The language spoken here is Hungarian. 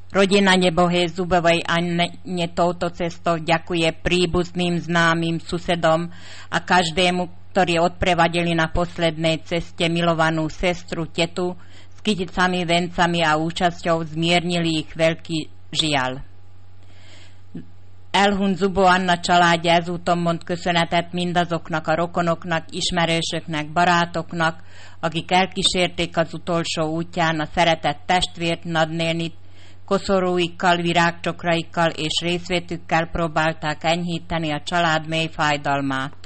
Rodina nebohej zubovej Anne touto cestou ďakuje príbuzným, známym, susedom a každému, ktorí odprevadili na poslednej ceste milovanú sestru, tetu s kyticami, vencami a účasťou, zmiernili ich veľký žiaľ. Elhunyt Zubó Anna családja ezúton mond köszönetet mindazoknak a rokonoknak, ismerősöknek, barátoknak, akik elkísérték az utolsó útján a szeretett testvért, nagynénit, koszorúikkal, virágcsokraikkal és részvétükkel próbálták enyhíteni a család mély fájdalmát.